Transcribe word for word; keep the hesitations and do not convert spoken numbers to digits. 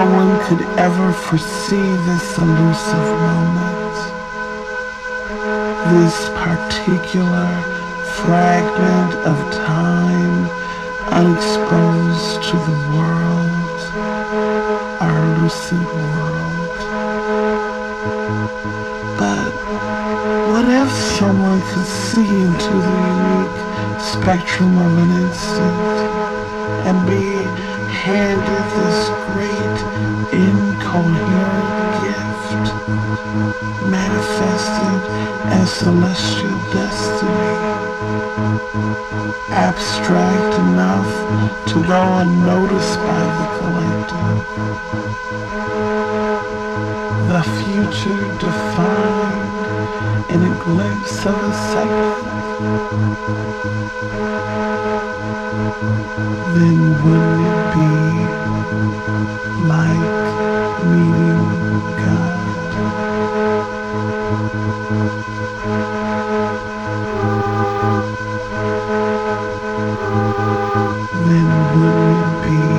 one could ever foresee this elusive moment, this particular fragment of time unexposed to the world, our lucid world. But what if someone could see into the unique spectrum of an instant and be handed this great incoherent gift, manifested as celestial destiny, abstract enough to go unnoticed by the collective, the future defined in a glimpse of a second? Then wouldn't it be like meeting God? Then wouldn't it be